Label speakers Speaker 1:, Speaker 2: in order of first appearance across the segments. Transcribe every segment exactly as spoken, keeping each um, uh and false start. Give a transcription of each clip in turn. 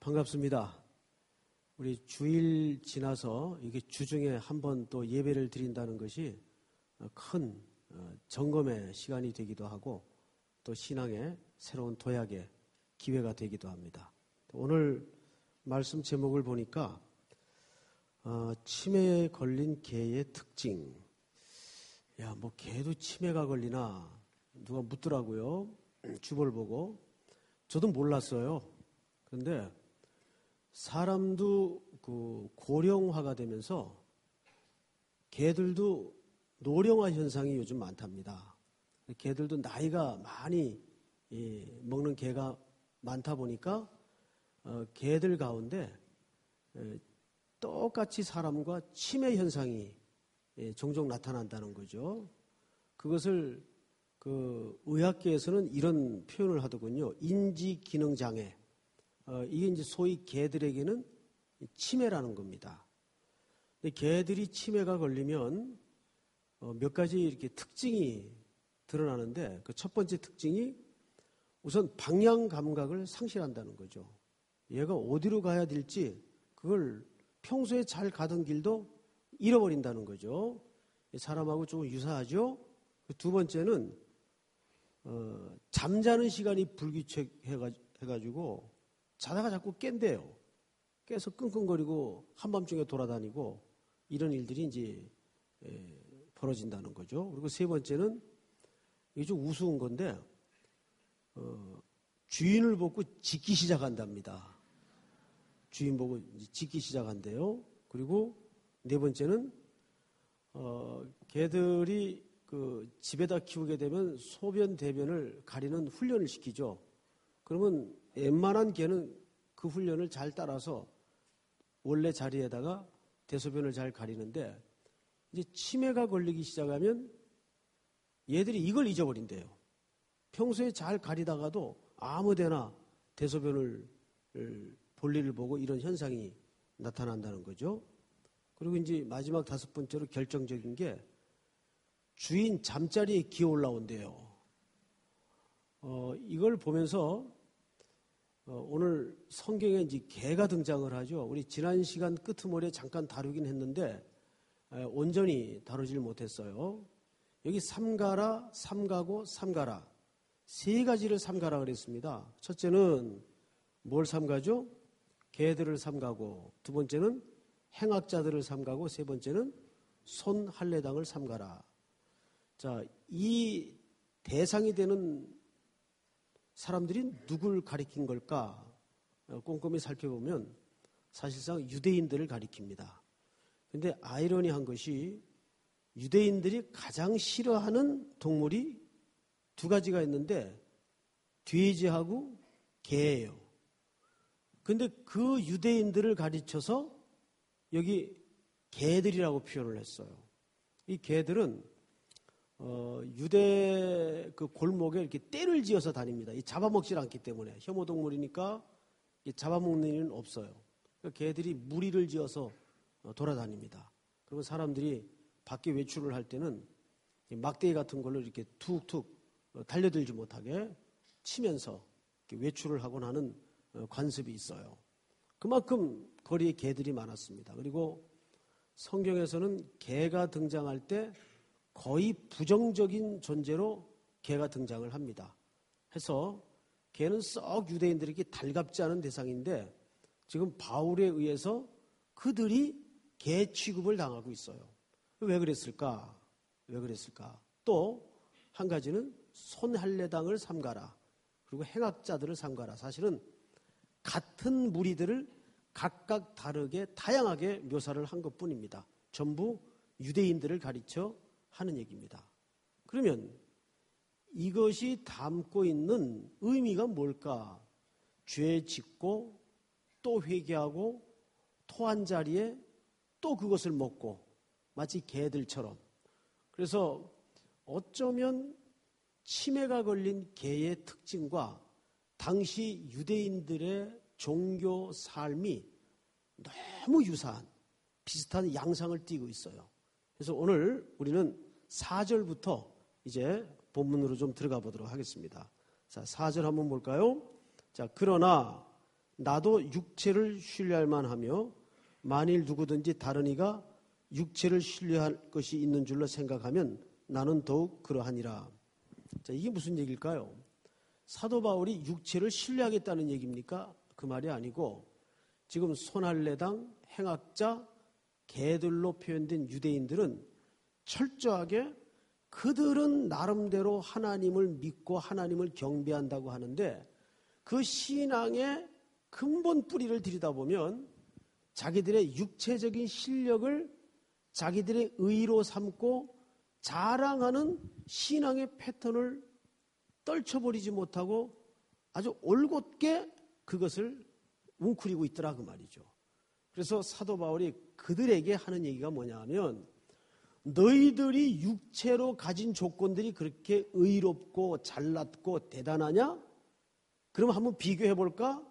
Speaker 1: 반갑습니다. 우리 주일 지나서 이게 주중에 한 번 또 예배를 드린다는 것이 큰 점검의 시간이 되기도 하고 또 신앙의 새로운 도약의 기회가 되기도 합니다. 오늘 말씀 제목을 보니까 어, 치매에 걸린 개의 특징. 야, 뭐 개도 치매가 걸리나 누가 묻더라고요. 주보를 보고. 저도 몰랐어요. 그런데 사람도 그 고령화가 되면서 개들도 노령화 현상이 요즘 많답니다. 개들도 나이가 많이 예, 먹는 개가 많다 보니까 어, 개들 가운데 예, 똑같이 사람과 치매 현상이 예, 종종 나타난다는 거죠. 그것을 그 의학계에서는 이런 표현을 하더군요. 인지 기능 장애. 어, 이게 이제 소위 개들에게는 치매라는 겁니다. 근데 개들이 치매가 걸리면 어, 몇 가지 이렇게 특징이 드러나는데 그 첫 번째 특징이 우선 방향 감각을 상실한다는 거죠. 얘가 어디로 가야 될지 그걸 평소에 잘 가던 길도 잃어버린다는 거죠. 사람하고 조금 유사하죠. 두 번째는 어, 잠자는 시간이 불규칙해가지고 자다가 자꾸 깬대요. 깨서 끙끙거리고 한밤중에 돌아다니고 이런 일들이 이제 에, 벌어진다는 거죠. 그리고 세 번째는 이게 좀 우스운 건데 어, 주인을 보고 짖기 시작한답니다. 주인 보고 짖기 시작한대요. 그리고 네 번째는 어, 개들이 그 집에다 키우게 되면 소변 대변을 가리는 훈련을 시키죠. 그러면 웬만한 개는 그 훈련을 잘 따라서 원래 자리에다가 대소변을 잘 가리는데 이제 치매가 걸리기 시작하면 얘들이 이걸 잊어버린대요. 평소에 잘 가리다가도 아무데나 대소변을 볼일을 보고 이런 현상이 나타난다는 거죠. 그리고 이제 마지막 다섯 번째로 결정적인 게 주인 잠자리에 기어 올라온대요. 어, 이걸 보면서 어, 오늘 성경에 이제 개가 등장을 하죠. 우리 지난 시간 끄트머리에 잠깐 다루긴 했는데 에, 온전히 다루질 못했어요. 여기 삼가라, 삼가고, 삼가라 세 가지를 삼가라 그랬습니다. 첫째는 뭘 삼가죠? 개들을 삼가고, 두 번째는 행악자들을 삼가고, 세 번째는 손할례당을 삼가라. 자, 이 대상이 되는 사람들이 누굴 가리킨 걸까? 꼼꼼히 살펴보면 사실상 유대인들을 가리킵니다. 그런데 아이러니한 것이 유대인들이 가장 싫어하는 동물이 두 가지가 있는데 돼지하고 개예요. 그런데 그 유대인들을 가르쳐서 여기 개들이라고 표현을 했어요. 이 개들은 어, 유대 그 골목에 이렇게 떼를 지어서 다닙니다. 이 잡아먹질 않기 때문에 혐오동물이니까 잡아먹는 일은 없어요. 그러니까 개들이 무리를 지어서 어, 돌아다닙니다. 그리고 사람들이 밖에 외출을 할 때는 막대기 같은 걸로 이렇게 툭툭 어, 달려들지 못하게 치면서 이렇게 외출을 하곤 하는 어, 관습이 있어요. 그만큼 거리에 개들이 많았습니다. 그리고 성경에서는 개가 등장할 때 거의 부정적인 존재로 개가 등장을 합니다. 해서 개는 썩 유대인들에게 달갑지 않은 대상인데 지금 바울에 의해서 그들이 개 취급을 당하고 있어요. 왜 그랬을까? 왜 그랬을까? 또 한 가지는 손할례당을 삼가라. 그리고 행악자들을 삼가라. 사실은 같은 무리들을 각각 다르게 다양하게 묘사를 한 것뿐입니다. 전부 유대인들을 가리쳐 하는 얘기입니다. 그러면 이것이 담고 있는 의미가 뭘까? 죄 짓고 또 회개하고 토한 자리에 또 그것을 먹고 마치 개들처럼. 그래서 어쩌면 치매가 걸린 개의 특징과 당시 유대인들의 종교 삶이 너무 유사한 비슷한 양상을 띠고 있어요. 그래서 오늘 우리는 사 절부터 이제 본문으로 좀 들어가 보도록 하겠습니다. 자, 사 절 한번 볼까요? 자, 그러나 나도 육체를 신뢰할 만하며 만일 누구든지 다른 이가 육체를 신뢰할 것이 있는 줄로 생각하면 나는 더욱 그러하니라. 자, 이게 무슨 얘기일까요? 사도 바울이 육체를 신뢰하겠다는 얘기입니까? 그 말이 아니고 지금 손할례당, 행악자, 개들로 표현된 유대인들은 철저하게 그들은 나름대로 하나님을 믿고 하나님을 경배한다고 하는데 그 신앙의 근본 뿌리를 들여다보면 자기들의 육체적인 실력을 자기들의 의로 삼고 자랑하는 신앙의 패턴을 떨쳐버리지 못하고 아주 올곧게 그것을 웅크리고 있더라 그 말이죠. 그래서 사도 바울이 그들에게 하는 얘기가 뭐냐 하면 너희들이 육체로 가진 조건들이 그렇게 의롭고 잘났고 대단하냐? 그럼 한번 비교해 볼까?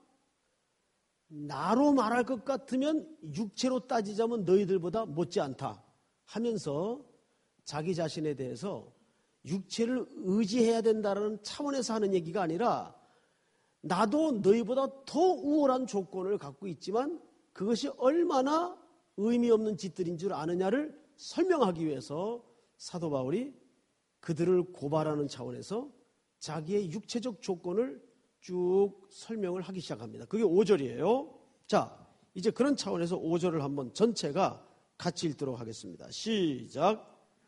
Speaker 1: 나로 말할 것 같으면 육체로 따지자면 너희들보다 못지않다 하면서 자기 자신에 대해서 육체를 의지해야 된다는 차원에서 하는 얘기가 아니라 나도 너희보다 더 우월한 조건을 갖고 있지만 그것이 얼마나 의미 없는 짓들인 줄 아느냐를 설명하기 위해서 사도 바울이 그들을 고발하는 차원에서 자기의 육체적 조건을 쭉 설명을 하기 시작합니다. 그게 오 절이에요. 자, 이제 그런 차원에서 오 절을 한번 전체가 같이 읽도록 하겠습니다. 시작.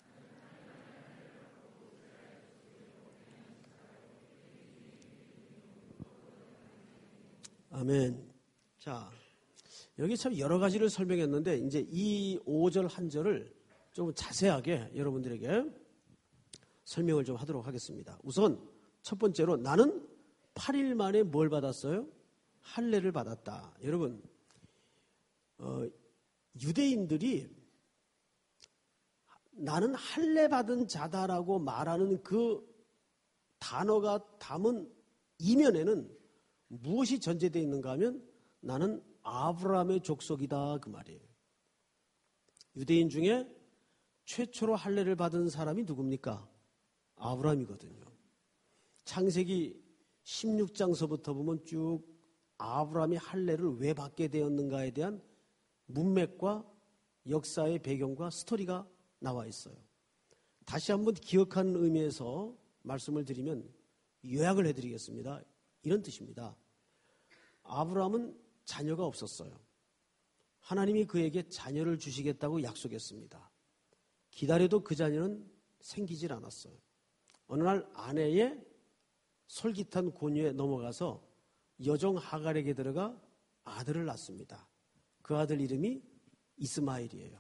Speaker 1: 아멘. 자, 여기 참 여러 가지를 설명했는데 이제 이 오 절 한 절을 좀 자세하게 여러분들에게 설명을 좀 하도록 하겠습니다. 우선 첫 번째로 나는 팔 일 만에 뭘 받았어요? 할례를 받았다. 여러분, 어, 유대인들이 나는 할례 받은 자다라고 말하는 그 단어가 담은 이면에는 무엇이 전제되어 있는가 하면 나는 아브라함의 족속이다 그 말이에요. 유대인 중에 최초로 할례를 받은 사람이 누굽니까? 아브라함이거든요. 창세기 십육 장서부터 보면 쭉 아브라함이 할례를 왜 받게 되었는가에 대한 문맥과 역사의 배경과 스토리가 나와 있어요. 다시 한번 기억하는 의미에서 말씀을 드리면 요약을 해드리겠습니다. 이런 뜻입니다. 아브라함은 자녀가 없었어요. 하나님이 그에게 자녀를 주시겠다고 약속했습니다. 기다려도 그 자녀는 생기질 않았어요. 어느 날 아내의 솔깃한 권유에 넘어가서 여종 하갈에게 들어가 아들을 낳습니다. 그 아들 이름이 이스마엘이에요.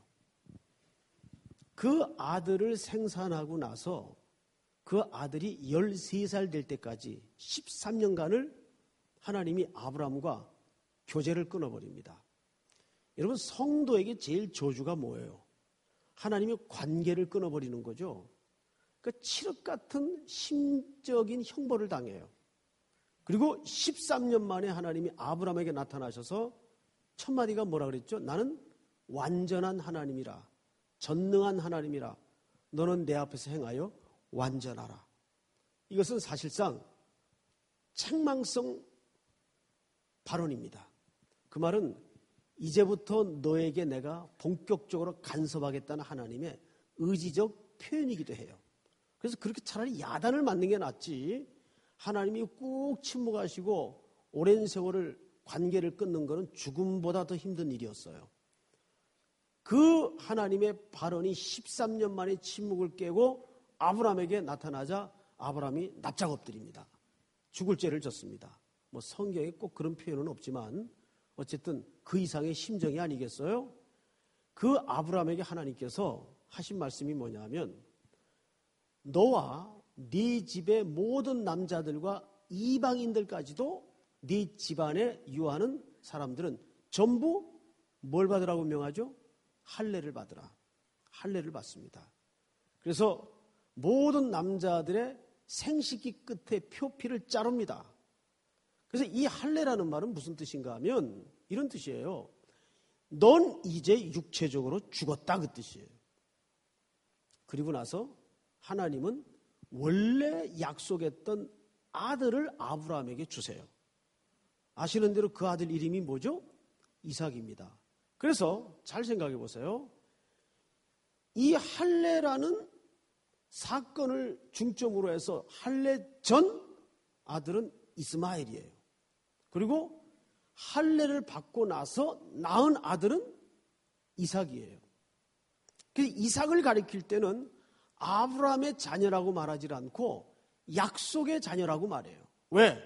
Speaker 1: 그 아들을 생산하고 나서 그 아들이 열세 살 될 때까지 십삼 년간을 하나님이 아브라함과 교제를 끊어버립니다. 여러분, 성도에게 제일 저주가 뭐예요? 하나님이 관계를 끊어버리는 거죠. 그 칠흑 같은 심적인 형벌을 당해요. 그리고 십삼 년 만에 하나님이 아브라함에게 나타나셔서 첫 마디가 뭐라 그랬죠? 나는 완전한 하나님이라, 전능한 하나님이라, 너는 내 앞에서 행하여 완전하라. 이것은 사실상 책망성 발언입니다. 그 말은 이제부터 너에게 내가 본격적으로 간섭하겠다는 하나님의 의지적 표현이기도 해요. 그래서 그렇게 차라리 야단을 맞는 게 낫지 하나님이 꾹 침묵하시고 오랜 세월을 관계를 끊는 것은 죽음보다 더 힘든 일이었어요. 그 하나님의 발언이 십삼 년 만에 침묵을 깨고 아브라함에게 나타나자 아브라함이 납작 엎드립니다. 죽을 죄를 졌습니다. 뭐 성경에 꼭 그런 표현은 없지만 어쨌든 그 이상의 심정이 아니겠어요? 그 아브라함에게 하나님께서 하신 말씀이 뭐냐면 너와 네 집의 모든 남자들과 이방인들까지도 네 집안에 유하는 사람들은 전부 뭘 받으라고 명하죠? 할례를 받으라. 할례를 받습니다. 그래서 모든 남자들의 생식기 끝에 표피를 자릅니다. 그래서 이 할례라는 말은 무슨 뜻인가 하면 이런 뜻이에요. 넌 이제 육체적으로 죽었다 그 뜻이에요. 그리고 나서 하나님은 원래 약속했던 아들을 아브라함에게 주세요. 아시는 대로 그 아들 이름이 뭐죠? 이삭입니다. 그래서 잘 생각해 보세요. 이 할례라는 사건을 중점으로 해서 할례 전 아들은 이스마엘이에요. 그리고 할례를 받고 나서 낳은 아들은 이삭이에요. 이삭을 가리킬 때는 아브라함의 자녀라고 말하지 않고 약속의 자녀라고 말해요. 왜?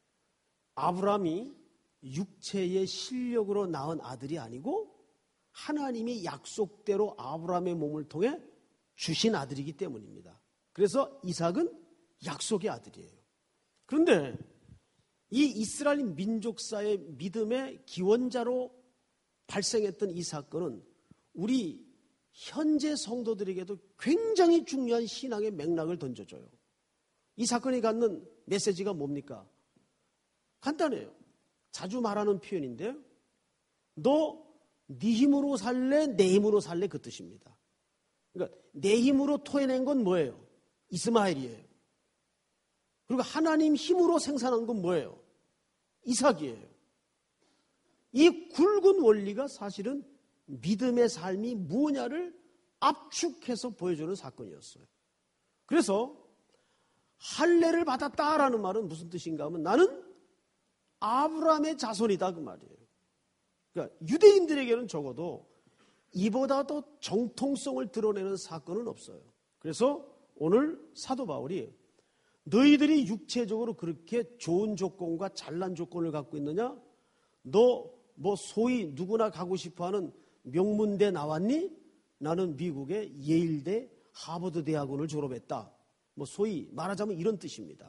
Speaker 1: 아브라함이 육체의 실력으로 낳은 아들이 아니고 하나님이 약속대로 아브라함의 몸을 통해 주신 아들이기 때문입니다. 그래서 이삭은 약속의 아들이에요. 그런데 이 이스라엘 민족사의 믿음의 기원자로 발생했던 이 사건은 우리 현재 성도들에게도 굉장히 중요한 신앙의 맥락을 던져줘요. 이 사건이 갖는 메시지가 뭡니까? 간단해요. 자주 말하는 표현인데 너 네 힘으로 살래 내 힘으로 살래 그 뜻입니다. 그러니까 내 힘으로 토해낸 건 뭐예요? 이스마엘이에요. 그리고 하나님 힘으로 생산한 건 뭐예요? 이삭이에요. 이 굵은 원리가 사실은 믿음의 삶이 뭐냐를 압축해서 보여주는 사건이었어요. 그래서 할례를 받았다라는 말은 무슨 뜻인가 하면 나는 아브라함의 자손이다 그 말이에요. 그러니까 유대인들에게는 적어도 이보다 더 정통성을 드러내는 사건은 없어요. 그래서 오늘 사도 바울이 너희들이 육체적으로 그렇게 좋은 조건과 잘난 조건을 갖고 있느냐? 너 뭐 소위 누구나 가고 싶어하는 명문대 나왔니? 나는 미국의 예일대 하버드 대학원을 졸업했다. 뭐 소위 말하자면 이런 뜻입니다.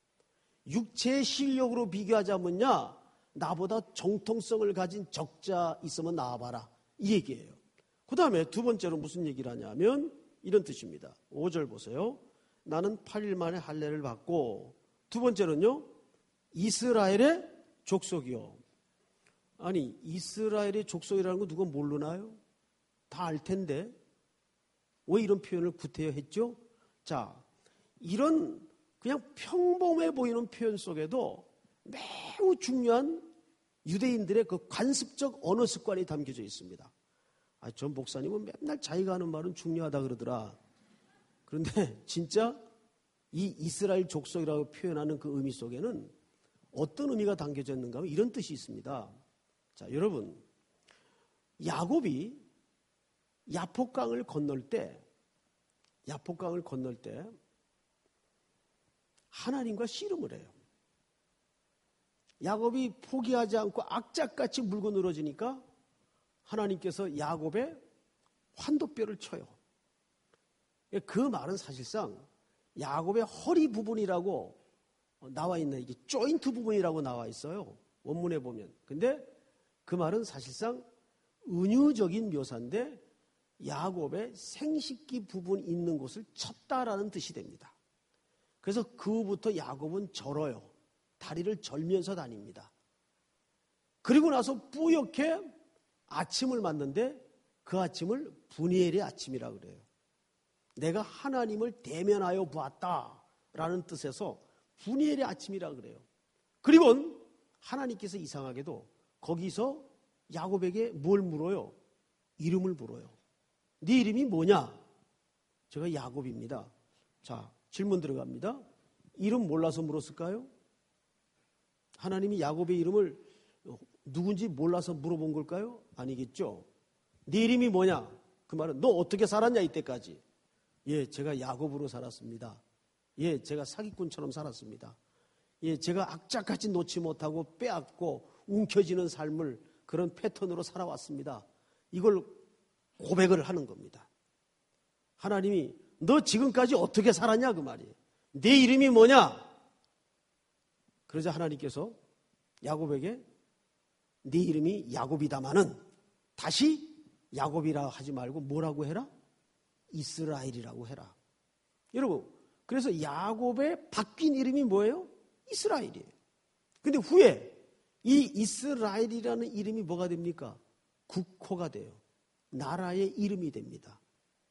Speaker 1: 육체의 실력으로 비교하자면야 나보다 정통성을 가진 적자 있으면 나와봐라 이 얘기예요. 그 다음에 두 번째로 무슨 얘기를 하냐면 이런 뜻입니다. 오 절 보세요. 나는 팔 일 만에 할례를 받고 두 번째는요 이스라엘의 족속이요. 아니 이스라엘의 족속이라는 거 누가 모르나요? 다 알 텐데 왜 이런 표현을 구태여 했죠? 자, 이런 그냥 평범해 보이는 표현 속에도 매우 중요한 유대인들의 그 관습적 언어 습관이 담겨져 있습니다. 아, 전 목사님은 맨날 자기가 하는 말은 중요하다 그러더라. 그런데 진짜 이 이스라엘 족속이라고 표현하는 그 의미 속에는 어떤 의미가 담겨져 있는가 하면 이런 뜻이 있습니다. 자, 여러분, 야곱이 야폭강을 건널 때, 야폭강을 건널 때 하나님과 씨름을 해요. 야곱이 포기하지 않고 악착같이 물고 늘어지니까 하나님께서 야곱의 환도뼈를 쳐요. 그 말은 사실상 야곱의 허리 부분이라고 나와 있는 이게 조인트 부분이라고 나와 있어요. 원문에 보면. 근데 그 말은 사실상 은유적인 묘사인데 야곱의 생식기 부분 있는 곳을 쳤다라는 뜻이 됩니다. 그래서 그 후부터 야곱은 절어요. 다리를 절면서 다닙니다. 그리고 나서 뿌옇게 아침을 맞는데 그 아침을 분이엘의 아침이라 그래요. 내가 하나님을 대면하여 보았다라는 뜻에서 분이엘의 아침이라 그래요. 그리고 하나님께서 이상하게도 거기서 야곱에게 뭘 물어요? 이름을 물어요. 네 이름이 뭐냐? 제가 야곱입니다. 자, 질문 들어갑니다. 이름 몰라서 물었을까요? 하나님이 야곱의 이름을 누군지 몰라서 물어본 걸까요? 아니겠죠. 네 이름이 뭐냐? 그 말은 너 어떻게 살았냐 이때까지. 예, 제가 야곱으로 살았습니다. 예, 제가 사기꾼처럼 살았습니다. 예, 제가 악착같이 놓지 못하고 빼앗고 움켜쥐는 삶을 그런 패턴으로 살아왔습니다. 이걸 고백을 하는 겁니다. 하나님이 너 지금까지 어떻게 살았냐 그 말이에요. 네 이름이 뭐냐? 그러자 하나님께서 야곱에게 네 이름이 야곱이다마는 다시 야곱이라 하지 말고 뭐라고 해라? 이스라엘이라고 해라. 여러분, 그래서 야곱의 바뀐 이름이 뭐예요? 이스라엘이에요. 근데 후에 이 이스라엘이라는 이름이 뭐가 됩니까? 국호가 돼요. 나라의 이름이 됩니다.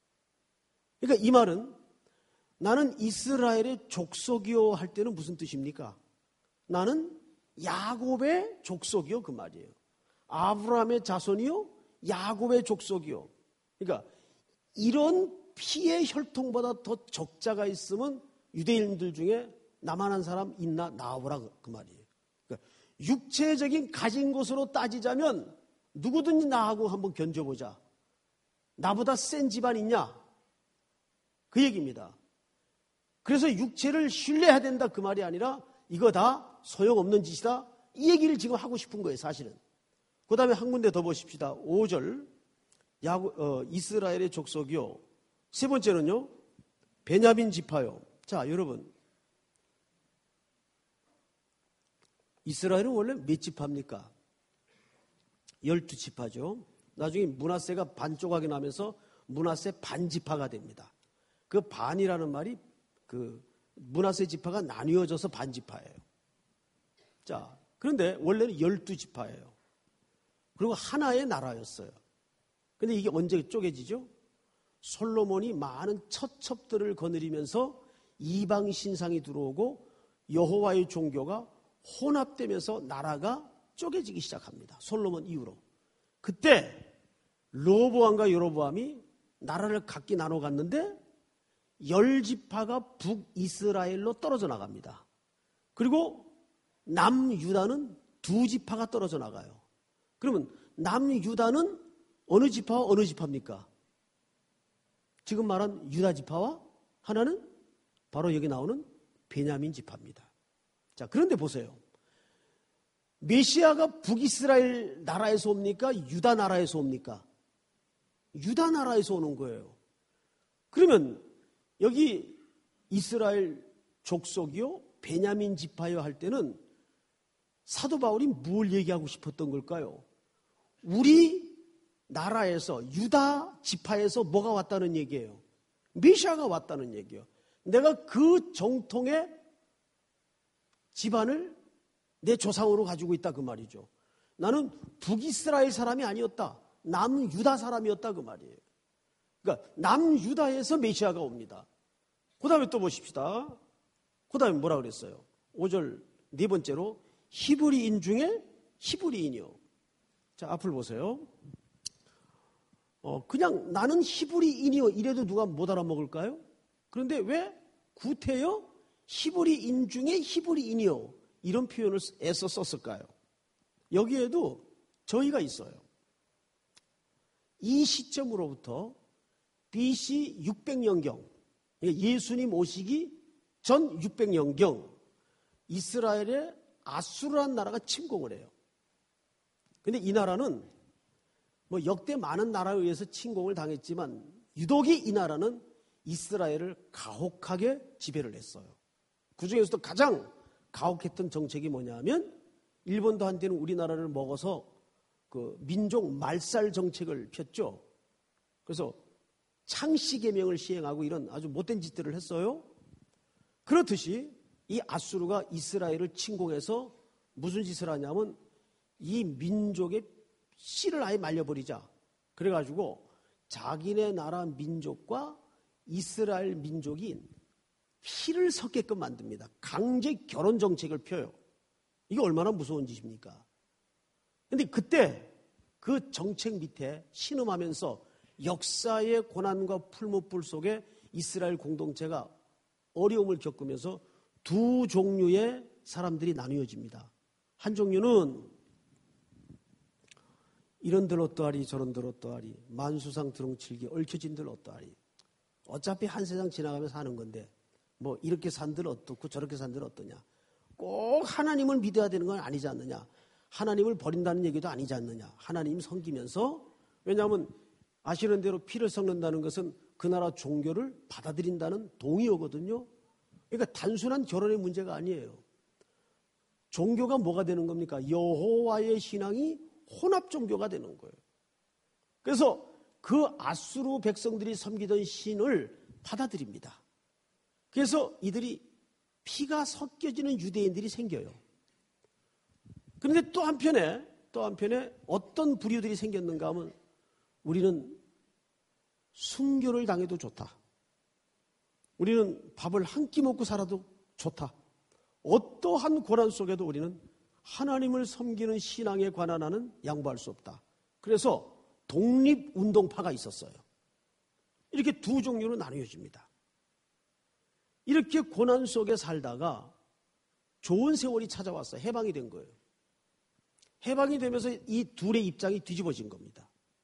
Speaker 1: 그러니까 이 말은 나는 이스라엘의 족속이요 할 때는 무슨 뜻입니까? 나는 야곱의 족속이요 그 말이에요. 아브라함의 자손이요 야곱의 족속이요. 그러니까 이런 피의 혈통보다 더 적자가 있으면 유대인들 중에 나만한 사람 있나 나오라 그 말이에요. 그러니까 육체적인 가진 것으로 따지자면 누구든지 나하고 한번 견뎌보자. 나보다 센 집안 있냐? 그 얘기입니다. 그래서 육체를 신뢰해야 된다 그 말이 아니라 이거 다 소용없는 짓이다. 이 얘기를 지금 하고 싶은 거예요 사실은. 그 다음에 한 군데 더 보십시다. 오 절 야구, 어, 이스라엘의 족속이요. 세 번째는요. 베냐민 지파요. 자 여러분 이스라엘은 원래 몇 지파입니까? 열두 지파죠. 나중에 므낫세가 반조각이 나면서 므낫세 반지파가 됩니다. 그 반이라는 말이 그 므낫세 지파가 나뉘어져서 반지파예요. 자, 그런데 원래는 열두 지파예요. 그리고 하나의 나라였어요. 근데 이게 언제 쪼개지죠? 솔로몬이 많은 처첩들을 거느리면서 이방 신상이 들어오고 여호와의 종교가 혼합되면서 나라가 쪼개지기 시작합니다. 솔로몬 이후로. 그때 로보암과 여로보암이 나라를 각기 나눠 갔는데 열 지파가 북이스라엘로 떨어져 나갑니다. 그리고 남유다는 두 지파가 떨어져 나가요. 그러면 남유다는 어느 지파와 어느 지파입니까? 지금 말한 유다 지파와 하나는 바로 여기 나오는 베냐민 지파입니다. 자, 그런데 보세요. 메시아가 북이스라엘 나라에서 옵니까? 유다 나라에서 옵니까? 유다 나라에서 오는 거예요. 그러면 여기 이스라엘 족속이요 베냐민 지파요 할 때는 사도 바울이 뭘 얘기하고 싶었던 걸까요? 우리 나라에서 유다 지파에서 뭐가 왔다는 얘기예요? 메시아가 왔다는 얘기예요. 내가 그 정통의 집안을 내 조상으로 가지고 있다 그 말이죠. 나는 북이스라엘 사람이 아니었다. 남유다 사람이었다 그 말이에요. 그러니까 남유다에서 메시아가 옵니다. 그 다음에 또 보십시다. 그 다음에 뭐라 그랬어요? 오 절 네 번째로 히브리인 중에 히브리인이요. 자, 앞을 보세요. 어, 그냥 나는 히브리인이요 이래도 누가 못 알아먹을까요? 그런데 왜 구태여 히브리인 중에 히브리인이요 이런 표현을 애써 썼을까요? 여기에도 저희가 있어요. 이 시점으로부터 비씨 육백 년경 예수님 오시기 전 육백 년경 이스라엘의 아수르라는 나라가 침공을 해요. 근데 이 나라는 뭐 역대 많은 나라에 의해서 침공을 당했지만 유독이 이 나라는 이스라엘을 가혹하게 지배를 했어요. 그중에서도 가장 가혹했던 정책이 뭐냐면 일본도 한때는 우리나라를 먹어서 그 민족 말살 정책을 폈죠. 그래서 창씨개명을 시행하고 이런 아주 못된 짓들을 했어요. 그렇듯이 이 아수르가 이스라엘을 침공해서 무슨 짓을 하냐면 이 민족의 씨를 아예 말려버리자. 그래가지고 자기네 나라 민족과 이스라엘 민족이 피를 섞게끔 만듭니다. 강제 결혼 정책을 펴요. 이게 얼마나 무서운 짓입니까? 근데 그때 그 정책 밑에 신음하면서 역사의 고난과 풀무불 속에 이스라엘 공동체가 어려움을 겪으면서 두 종류의 사람들이 나뉘어집니다. 한 종류는 이런들 어떠하리 저런들 어떠하리 만수상 드렁칠기 얽혀진들 어떠하리 어차피 한 세상 지나가면서 사는 건데 뭐 이렇게 산들 어떻고 저렇게 산들 어떠냐 꼭 하나님을 믿어야 되는 건 아니지 않느냐 하나님을 버린다는 얘기도 아니지 않느냐 하나님 섬기면서 왜냐하면 아시는 대로 피를 섞는다는 것은 그 나라 종교를 받아들인다는 동의어거든요. 그러니까 단순한 결혼의 문제가 아니에요. 종교가 뭐가 되는 겁니까? 여호와의 신앙이 혼합 종교가 되는 거예요. 그래서 그 아수르 백성들이 섬기던 신을 받아들입니다. 그래서 이들이 피가 섞여지는 유대인들이 생겨요. 그런데 또 한편에 또 한편에 어떤 부류들이 생겼는가 하면 우리는 순교를 당해도 좋다. 우리는 밥을 한 끼 먹고 살아도 좋다. 어떠한 고난 속에도 우리는 하나님을 섬기는 신앙에 관한 한은 양보할 수 없다. 그래서 독립운동파가 있었어요. 이렇게 두 종류로 나뉘어집니다. 이렇게 고난 속에 살다가 좋은 세월이 찾아왔어요. 해방이 된 거예요. 해방이 되면서 이 둘의 입장이 뒤집어진 겁니다.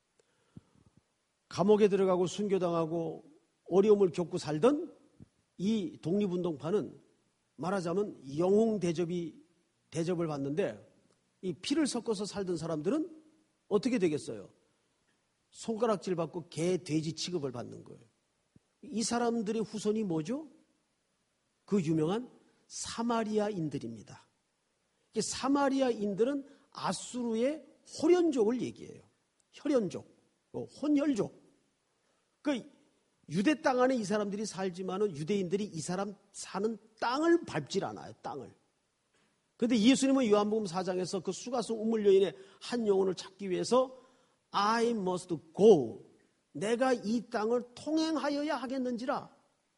Speaker 1: 감옥에 들어가고 순교당하고 어려움을 겪고 살던 이 독립운동파는 말하자면 영웅 대접이 대접을 받는데 이 피를 섞어서 살던 사람들은 어떻게 되겠어요? 손가락질 받고 개, 돼지 취급을 받는 거예요. 이 사람들의 후손이 뭐죠? 그 유명한 사마리아인들입니다. 사마리아인들은 아수르의 호련족을 얘기해요. 혈연족, 혼혈족. 그 유대 땅 안에 이 사람들이 살지만은 유대인들이 이 사람 사는 땅을 밟질 않아요. 땅을. 그런데 예수님은 요한복음 사 장에서 그 수가성 우물 여인의 한 영혼을 찾기 위해서 I must go. 내가 이 땅을 통행하여야 하겠는지라.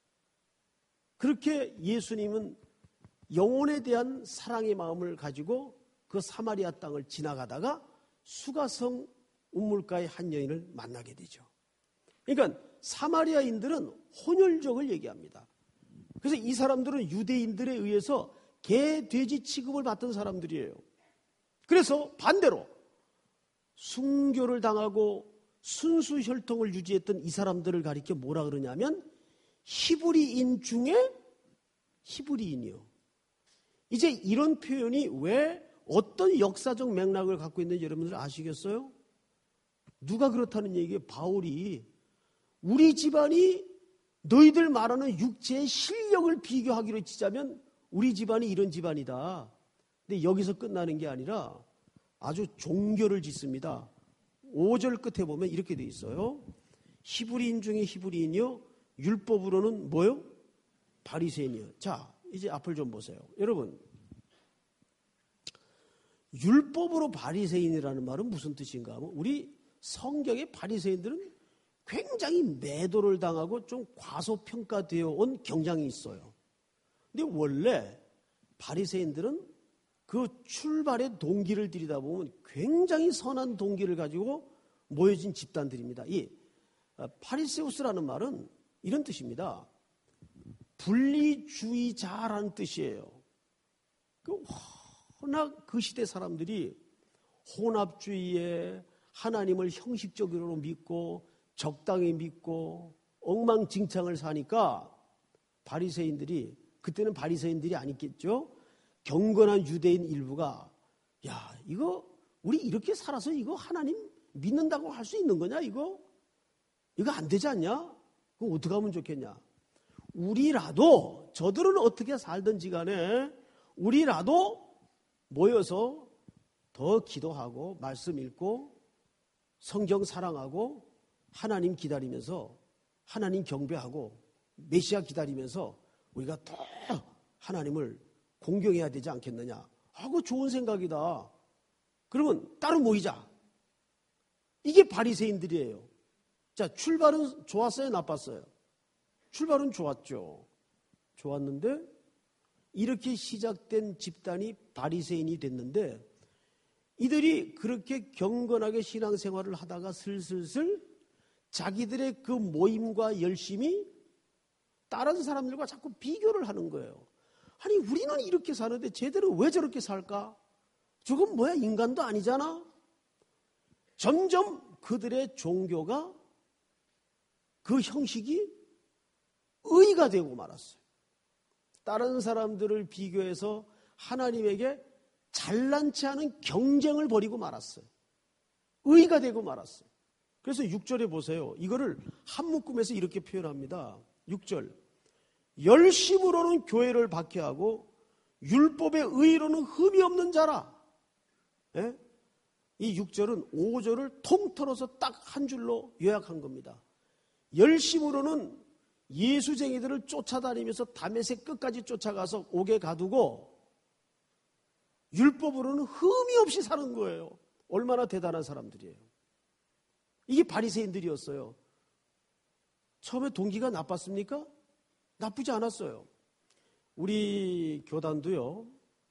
Speaker 1: 그렇게 예수님은 영혼에 대한 사랑의 마음을 가지고 그 사마리아 땅을 지나가다가 수가성 우물가의 한 여인을 만나게 되죠. 그러니까 사마리아인들은 혼혈족을 얘기합니다. 그래서 이 사람들은 유대인들에 의해서 개, 돼지 취급을 받던 사람들이에요. 그래서 반대로 순교를 당하고 순수 혈통을 유지했던 이 사람들을 가리켜 뭐라 그러냐면 히브리인 중에 히브리인이요. 이제 이런 표현이 왜 어떤 역사적 맥락을 갖고 있는지 여러분들 아시겠어요? 누가 그렇다는 얘기예요? 바울이 우리 집안이 너희들 말하는 육체의 실력을 비교하기로 치자면 우리 집안이 이런 집안이다. 근데 여기서 끝나는 게 아니라 아주 종교를 짓습니다. 오 절 끝에 보면 이렇게 돼 있어요. 히브리인 중에 히브리인이요. 율법으로는 뭐요? 바리새인이요. 자, 이제 앞을 좀 보세요. 여러분, 율법으로 바리새인이라는 말은 무슨 뜻인가 하면 우리 성경의 바리새인들은 굉장히 매도를 당하고 좀 과소평가되어 온 경향이 있어요. 근데 원래 바리새인들은 그 출발의 동기를 들여다보면 굉장히 선한 동기를 가지고 모여진 집단들입니다. 이 파리세우스라는 말은 이런 뜻입니다. 분리주의자라는 뜻이에요. 그 워낙 그 시대 사람들이 혼합주의에 하나님을 형식적으로 믿고 적당히 믿고 엉망진창을 사니까 바리새인들이 그때는 바리새인들이 아니겠죠. 경건한 유대인 일부가 야 이거 우리 이렇게 살아서 이거 하나님 믿는다고 할 수 있는 거냐 이거? 이거 안 되지 않냐? 그럼 어떻게 하면 좋겠냐? 우리라도 저들은 어떻게 살든지 간에 우리라도 모여서 더 기도하고 말씀 읽고 성경 사랑하고 하나님 기다리면서 하나님 경배하고 메시아 기다리면서 우리가 더 하나님을 공경해야 되지 않겠느냐 하고 좋은 생각이다. 그러면 따로 모이자. 이게 바리새인들이에요. 자, 출발은 좋았어요? 나빴어요? 출발은 좋았죠. 좋았는데 이렇게 시작된 집단이 바리새인이 됐는데 이들이 그렇게 경건하게 신앙생활을 하다가 슬슬슬 자기들의 그 모임과 열심이 다른 사람들과 자꾸 비교를 하는 거예요. 아니 우리는 이렇게 사는데 쟤들은 왜 저렇게 살까? 저건 뭐야 인간도 아니잖아. 점점 그들의 종교가 그 형식이 의가 되고 말았어요. 다른 사람들을 비교해서 하나님에게 잘난치 않은 경쟁을 벌이고 말았어요. 의가 되고 말았어요. 그래서 육 절에 보세요. 이거를 한 묶음에서 이렇게 표현합니다. 육 절. 열심으로는 교회를 박해하고 율법의 의로는 흠이 없는 자라. 예? 이 육 절은 오 절을 통틀어서 딱 한 줄로 요약한 겁니다. 열심으로는 예수쟁이들을 쫓아다니면서 다메섹 끝까지 쫓아가서 옥에 가두고 율법으로는 흠이 없이 사는 거예요. 얼마나 대단한 사람들이에요. 이게 바리새인들이었어요. 처음에 동기가 나빴습니까? 나쁘지 않았어요. 우리 교단도요.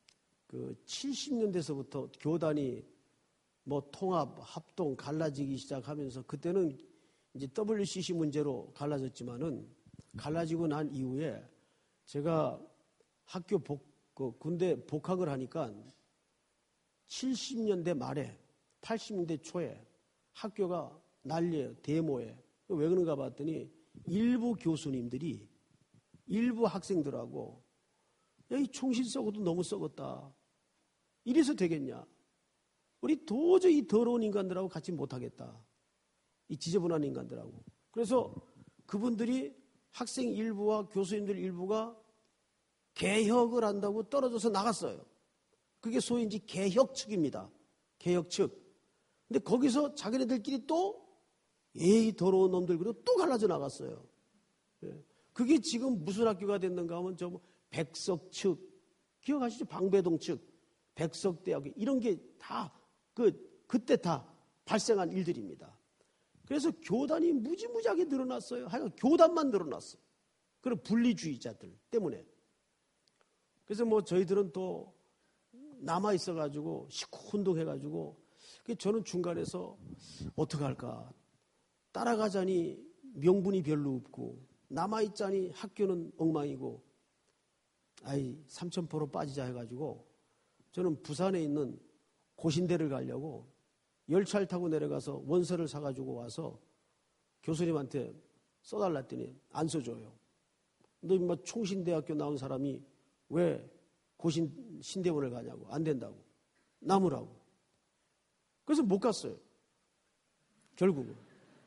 Speaker 1: 그 칠십 년대서부터 교단이 뭐 통합, 합동, 갈라지기 시작하면서 그때는 이제 더블유씨씨 문제로 갈라졌지만은 갈라지고 난 이후에 제가 학교 복, 그 군대 복학을 하니까 칠십 년대 말에 팔십 년대 초에 학교가 난리예요. 데모에. 왜 그런가 봤더니 일부 교수님들이 일부 학생들하고 야, 이 총신 썩어도 너무 썩었다. 이래서 되겠냐. 우리 도저히 이 더러운 인간들하고 같이 못하겠다. 이 지저분한 인간들하고. 그래서 그분들이 학생 일부와 교수님들 일부가 개혁을 한다고 떨어져서 나갔어요. 그게 소위 이제 개혁 측입니다. 개혁 측. 근데 거기서 자기네들끼리 또 에이 더러운 놈들 그리고 또 갈라져 나갔어요. 그게 지금 무슨 학교가 됐는가 하면 저 백석 측 기억하시죠? 방배동 측, 백석대학 이런 게 다 그 그때 다 발생한 일들입니다. 그래서 교단이 무지무지하게 늘어났어요. 하여간 교단만 늘어났어요. 그런 분리주의자들 때문에. 그래서 뭐 저희들은 또 남아 있어가지고 식구운동해가지고 저는 중간에서 어떻게 할까 따라가자니 명분이 별로 없고 남아있자니 학교는 엉망이고 아이 삼천포로 빠지자 해가지고 저는 부산에 있는 고신대를 가려고 열차를 타고 내려가서 원서를 사가지고 와서 교수님한테 써달랐더니 안 써줘요. 너 인마 총신대학교 나온 사람이 왜 고신 신대원을 가냐고. 안 된다고. 남으라고. 그래서 못 갔어요. 결국은.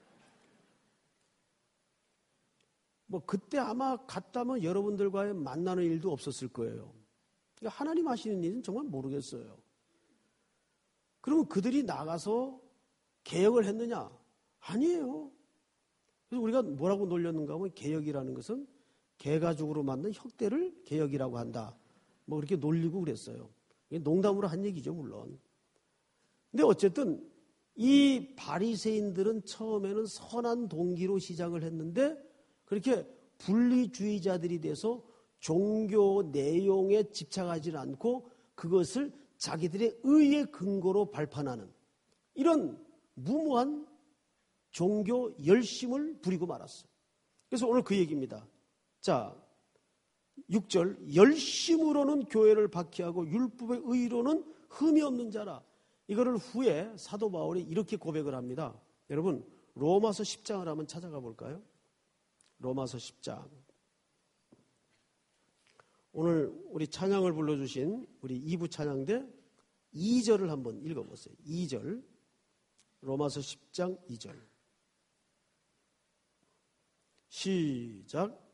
Speaker 1: 뭐 그때 아마 갔다면 여러분들과의 만나는 일도 없었을 거예요. 그러니까 하나님 하시는 일은 정말 모르겠어요. 그러면 그들이 나가서 개혁을 했느냐? 아니에요. 그래서 우리가 뭐라고 놀렸는가 하면 개혁이라는 것은 개가죽으로 만든 혁대를 개혁이라고 한다. 뭐 그렇게 놀리고 그랬어요. 이게 농담으로 한 얘기죠, 물론. 근데 어쨌든 이 바리새인들은 처음에는 선한 동기로 시작을 했는데 그렇게 분리주의자들이 돼서 종교 내용에 집착하지 않고 그것을 자기들의 의의 근거로 발판하는 이런 무모한 종교 열심을 부리고 말았어요. 그래서 오늘 그 얘기입니다. 자, 육 절 열심으로는 교회를 박해하고 율법의 의로는 흠이 없는 자라. 이거를 후에 사도 바울이 이렇게 고백을 합니다. 여러분 로마서 십 장을 한번 찾아가 볼까요? 로마서 십 장. 오늘 우리 찬양을 불러주신 우리 이 부 찬양대 이 절을 한번 읽어보세요. 이 절. 로마서 십 장 이 절. 시작.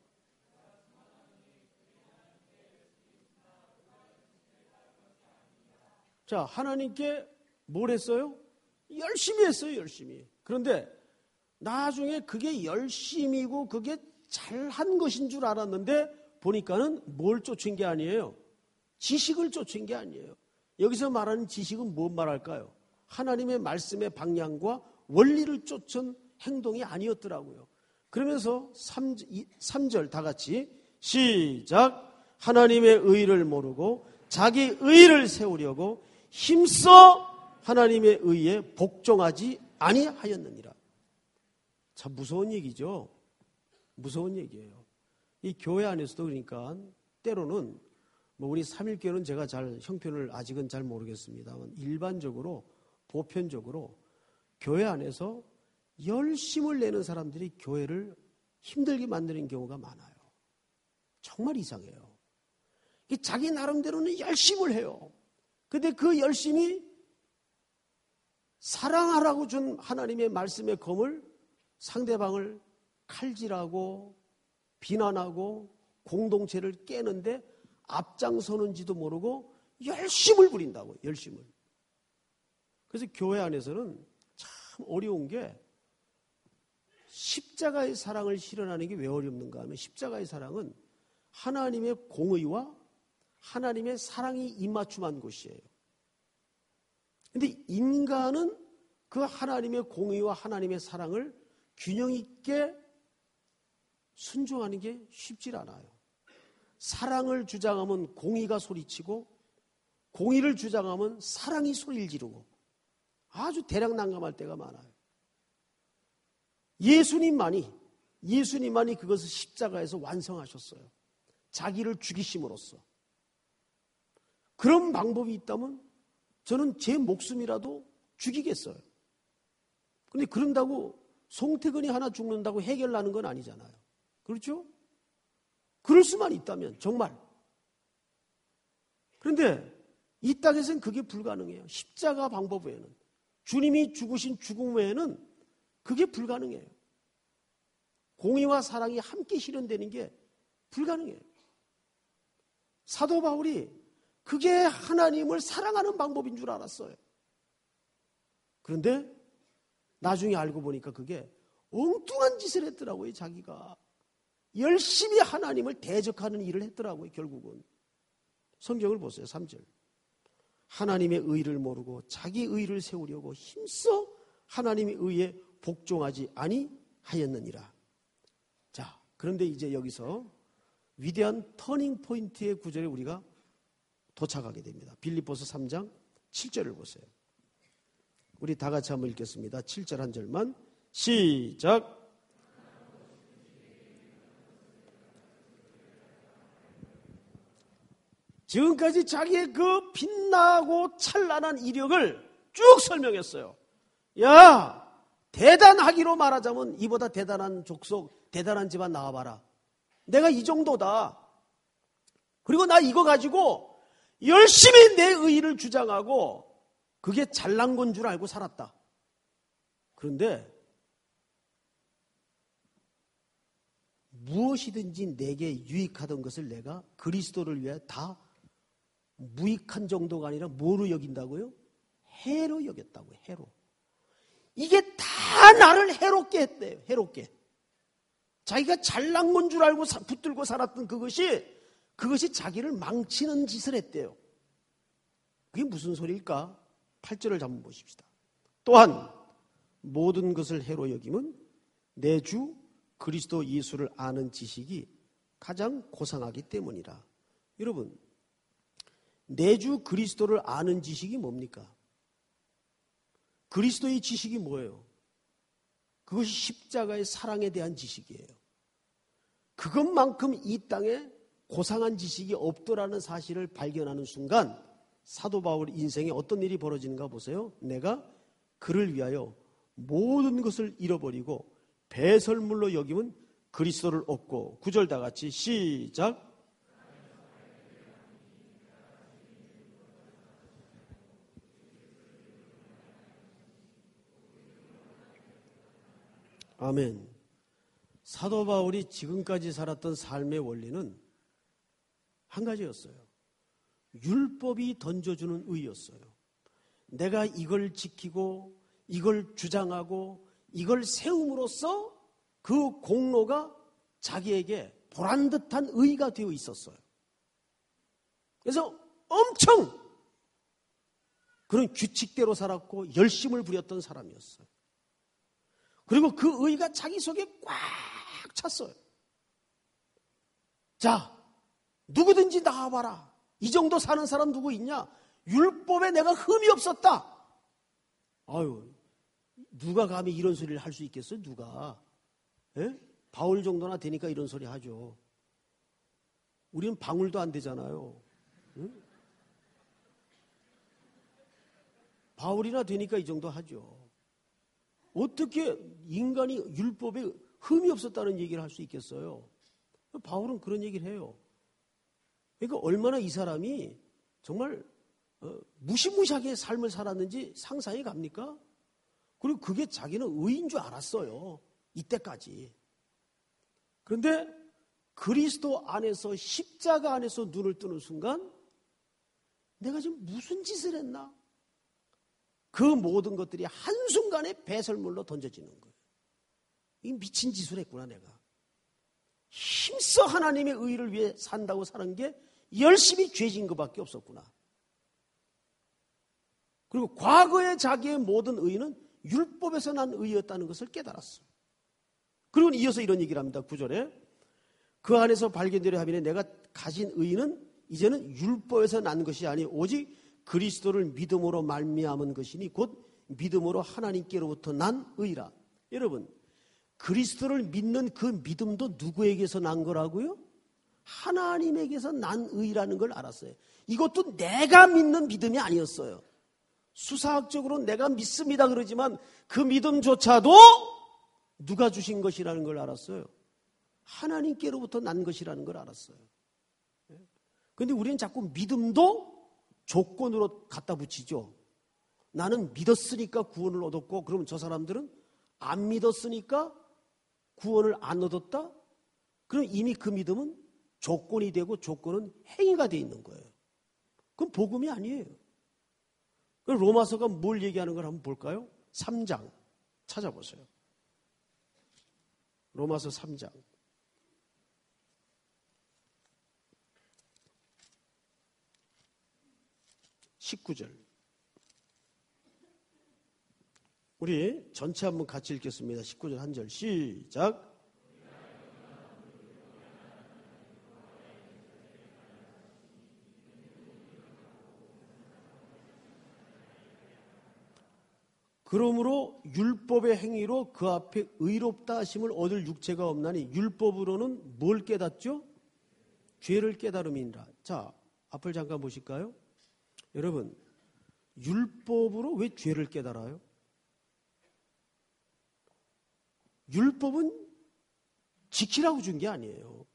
Speaker 1: 자, 하나님께 뭘 했어요? 열심히 했어요, 열심히. 그런데 나중에 그게 열심이고 그게 잘한 것인 줄 알았는데 보니까는 뭘 쫓은 게 아니에요. 지식을 쫓은 게 아니에요. 여기서 말하는 지식은 무엇 말할까요? 하나님의 말씀의 방향과 원리를 쫓은 행동이 아니었더라고요. 그러면서 삼 절 다 같이 시작. 하나님의 의를 모르고 자기 의를 세우려고 힘써 하나님의 의에 복종하지 아니하였느니라. 참 무서운 얘기죠. 무서운 얘기예요. 이 교회 안에서도 그러니까 때로는 뭐 우리 삼일교회는 제가 잘 형편을 아직은 잘 모르겠습니다만 일반적으로 보편적으로 교회 안에서 열심을 내는 사람들이 교회를 힘들게 만드는 경우가 많아요. 정말 이상해요. 자기 나름대로는 열심을 해요. 근데 그 열심이 사랑하라고 준 하나님의 말씀의 검을 상대방을 칼질하고 비난하고 공동체를 깨는데 앞장서는지도 모르고 열심을 부린다고. 열심을. 그래서 교회 안에서는 참 어려운 게 십자가의 사랑을 실현하는 게 왜 어렵는가 하면 십자가의 사랑은 하나님의 공의와 하나님의 사랑이 입맞춤한 것이에요. 그런데 인간은 그 하나님의 공의와 하나님의 사랑을 균형 있게 순종하는 게 쉽지 않아요. 사랑을 주장하면 공의가 소리치고 공의를 주장하면 사랑이 소리를 지르고 아주 대략난감할 때가 많아요. 예수님만이 예수님만이 그것을 십자가에서 완성하셨어요. 자기를 죽이심으로써. 그런 방법이 있다면 저는 제 목숨이라도 죽이겠어요. 그런데 그런다고 송태근이 하나 죽는다고 해결나는 건 아니잖아요. 그렇죠? 그럴 수만 있다면 정말. 그런데 이 땅에서는 그게 불가능해요. 십자가 방법 외에는. 주님이 죽으신 죽음 외에는 그게 불가능해요. 공의와 사랑이 함께 실현되는 게 불가능해요. 사도 바울이 그게 하나님을 사랑하는 방법인 줄 알았어요. 그런데 나중에 알고 보니까 그게 엉뚱한 짓을 했더라고요. 자기가 열심히 하나님을 대적하는 일을 했더라고요. 결국은. 성경을 보세요. 삼 절. 하나님의 의를 모르고 자기 의를 세우려고 힘써 하나님의 의에 복종하지 아니하였느니라. 자, 그런데 이제 여기서 위대한 터닝 포인트의 구절에 우리가 도착하게 됩니다. 빌립보서 삼 장 칠 절을 보세요. 우리 다 같이 한번 읽겠습니다. 칠 절 한 절만 시작. 지금까지 자기의 그 빛나고 찬란한 이력을 쭉 설명했어요. 야, 대단하기로 말하자면 이보다 대단한 족속, 대단한 집안 나와봐라. 내가 이 정도다. 그리고 나 이거 가지고 열심히 내 의의를 주장하고 그게 잘난 건 줄 알고 살았다. 그런데 무엇이든지 내게 유익하던 것을 내가 그리스도를 위해 다 무익한 정도가 아니라 뭐로 여긴다고요? 해로 여겼다고요. 해로. 이게 다 나를 해롭게 했대요. 해롭게. 자기가 잘난 건 줄 알고 사, 붙들고 살았던 그것이 그것이 자기를 망치는 짓을 했대요. 그게 무슨 소리일까? 팔 절을 한번 보십시다. 또한 모든 것을 해로 여김은 내 주 그리스도 예수를 아는 지식이 가장 고상하기 때문이라. 여러분, 내 주 그리스도를 아는 지식이 뭡니까? 그리스도의 지식이 뭐예요? 그것이 십자가의 사랑에 대한 지식이에요. 그것만큼 이 땅에 고상한 지식이 없더라는 사실을 발견하는 순간 사도 바울 인생에 어떤 일이 벌어지는가 보세요. 내가 그를 위하여 모든 것을 잃어버리고 배설물로 여기면 그리스도를 얻고 구 절 다 같이 시작. 아멘. 사도 바울이 지금까지 살았던 삶의 원리는 한 가지였어요. 율법이 던져주는 의였어요. 내가 이걸 지키고 이걸 주장하고 이걸 세움으로써 그 공로가 자기에게 보란듯한 의가 되어 있었어요. 그래서 엄청 그런 규칙대로 살았고 열심을 부렸던 사람이었어요. 그리고 그 의가 자기 속에 꽉 찼어요. 자, 누구든지 나와봐라. 이 정도 사는 사람 누구 있냐? 율법에 내가 흠이 없었다. 아유, 누가 감히 이런 소리를 할 수 있겠어요? 누가? 예? 바울 정도나 되니까 이런 소리 하죠. 우리는 방울도 안 되잖아요. 응? 바울이나 되니까 이 정도 하죠. 어떻게 인간이 율법에 흠이 없었다는 얘기를 할 수 있겠어요? 바울은 그런 얘기를 해요. 그러니까 얼마나 이 사람이 정말 무시무시하게 삶을 살았는지 상상이 갑니까? 그리고 그게 자기는 의인 줄 알았어요. 이때까지. 그런데 그리스도 안에서 십자가 안에서 눈을 뜨는 순간 내가 지금 무슨 짓을 했나? 그 모든 것들이 한순간에 배설물로 던져지는 거예요. 이 미친 짓을 했구나 내가. 힘써 하나님의 의를 위해 산다고 사는 게 열심히 죄진 것밖에 없었구나. 그리고 과거의 자기의 모든 의는 율법에서 난 의였다는 것을 깨달았어요. 그리고 이어서 이런 얘기를 합니다. 구 절에 그 안에서 발견되려 하면 내가 가진 의는 이제는 율법에서 난 것이 아니 오직 그리스도를 믿음으로 말미암은 것이니 곧 믿음으로 하나님께로부터 난 의라. 여러분, 그리스도를 믿는 그 믿음도 누구에게서 난 거라고요? 하나님에게서 난 의라는 걸 알았어요. 이것도 내가 믿는 믿음이 아니었어요. 수사학적으로 내가 믿습니다 그러지만 그 믿음조차도 누가 주신 것이라는 걸 알았어요. 하나님께로부터 난 것이라는 걸 알았어요. 그런데 우리는 자꾸 믿음도 조건으로 갖다 붙이죠. 나는 믿었으니까 구원을 얻었고, 그러면 저 사람들은 안 믿었으니까 구원을 안 얻었다? 그럼 이미 그 믿음은 조건이 되고 조건은 행위가 되어 있는 거예요. 그건 복음이 아니에요. 그럼 로마서가 뭘 얘기하는 걸 한번 볼까요? 삼 장 찾아보세요. 로마서 삼 장. 십구 절. 우리 전체 한번 같이 읽겠습니다. 십구 절 한 절 시작. 그러므로 율법의 행위로 그 앞에 의롭다 하심을 얻을 육체가 없나니 율법으로는 뭘 깨닫죠? 죄를 깨달음이니라. 자, 앞을 잠깐 보실까요? 여러분, 율법으로 왜 죄를 깨달아요? 율법은 지키라고 준 게 아니에요.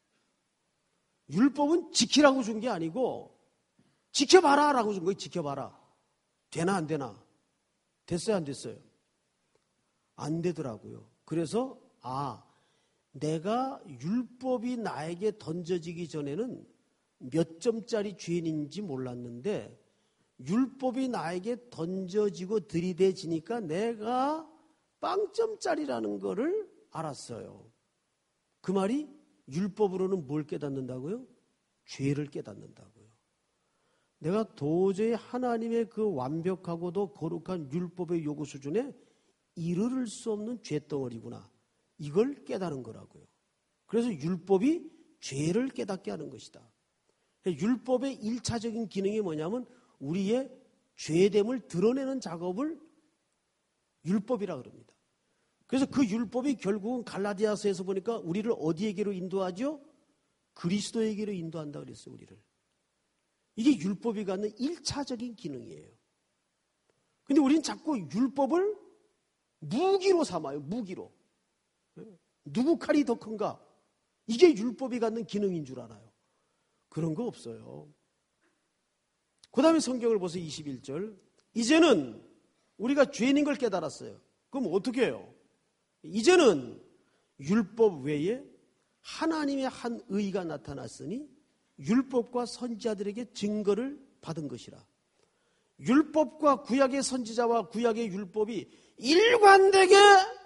Speaker 1: 율법은 지키라고 준 게 아니고 지켜봐라 라고 준 거예요. 지켜봐라. 되나 안 되나? 됐어요 안 됐어요? 안 되더라고요. 그래서 아, 내가 율법이 나에게 던져지기 전에는 몇 점짜리 죄인인지 몰랐는데 율법이 나에게 던져지고 들이대지니까 내가 빵점짜리라는 거를 알았어요. 그 말이 율법으로는 뭘 깨닫는다고요? 죄를 깨닫는다고요. 내가 도저히 하나님의 그 완벽하고도 거룩한 율법의 요구 수준에 이르를 수 없는 죄덩어리구나. 이걸 깨달은 거라고요. 그래서 율법이 죄를 깨닫게 하는 것이다. 율법의 일차적인 기능이 뭐냐면 우리의 죄됨을 드러내는 작업을 율법이라 그럽니다. 그래서 그 율법이 결국은 갈라디아서에서 보니까 우리를 어디에게로 인도하죠? 그리스도에게로 인도한다 그랬어요, 우리를. 이게 율법이 갖는 일차적인 기능이에요. 근데 우리는 자꾸 율법을 무기로 삼아요, 무기로. 누구 칼이 더 큰가? 이게 율법이 갖는 기능인 줄 알아요. 그런 거 없어요. 그 다음에 성경을 보세요. 이십일 절. 이제는 우리가 죄인인 걸 깨달았어요. 그럼 어떻게 해요? 이제는 율법 외에 하나님의 한 의가 나타났으니 율법과 선지자들에게 증거를 받은 것이라. 율법과 구약의 선지자와 구약의 율법이 일관되게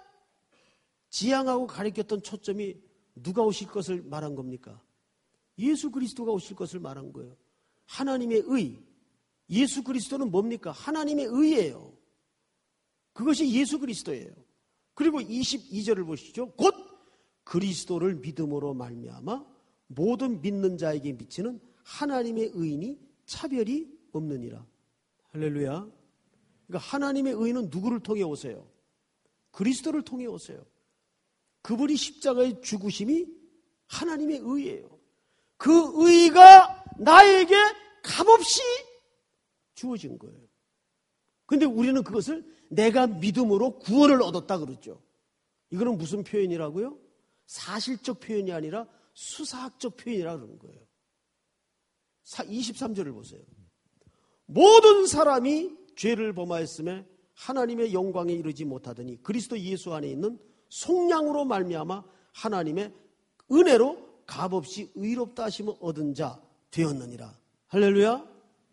Speaker 1: 지향하고 가리켰던 초점이 누가 오실 것을 말한 겁니까? 예수 그리스도가 오실 것을 말한 거예요. 하나님의 의. 예수 그리스도는 뭡니까? 하나님의 의예요. 그것이 예수 그리스도예요. 그리고 이십이 절을 보시죠. 곧 그리스도를 믿음으로 말미암아 모든 믿는 자에게 미치는 하나님의 의인이 차별이 없느니라. 할렐루야. 그러니까 하나님의 의인은 누구를 통해 오세요? 그리스도를 통해 오세요. 그분이 십자가의 죽으심이 하나님의 의예요. 그 의가 나에게 값없이 주어진 거예요. 그런데 우리는 그것을 내가 믿음으로 구원을 얻었다 그러죠. 이거는 무슨 표현이라고요? 사실적 표현이 아니라 수사학적 표현이라 그러는 거예요. 이십삼 절을 보세요. 모든 사람이 죄를 범하였음에 하나님의 영광에 이르지 못하더니 그리스도 예수 안에 있는 속량으로 말미암아 하나님의 은혜로 값없이 의롭다 하심을 얻은 자 되었느니라. 할렐루야.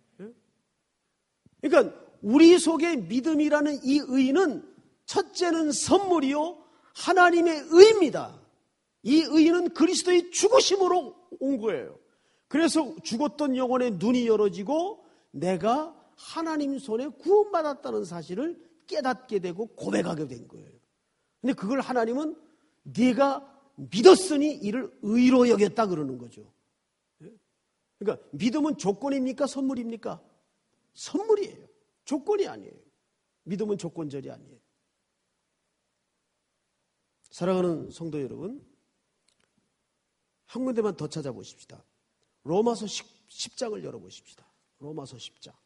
Speaker 1: 그러니까 우리 속에 믿음이라는 이 의는 첫째는 선물이요 하나님의 의입니다. 이 의는 그리스도의 죽으심으로 온 거예요. 그래서 죽었던 영혼의 눈이 열어지고 내가 하나님 손에 구원받았다는 사실을 깨닫게 되고 고백하게 된 거예요. 근데 그걸 하나님은 네가 믿었으니 이를 의로 여겼다 그러는 거죠. 그러니까 믿음은 조건입니까? 선물입니까? 선물이에요. 조건이 아니에요. 믿음은 조건절이 아니에요. 사랑하는 성도 여러분, 한 군데만 더 찾아보십시다. 로마서 십 장을 열어보십시다. 로마서 십 장.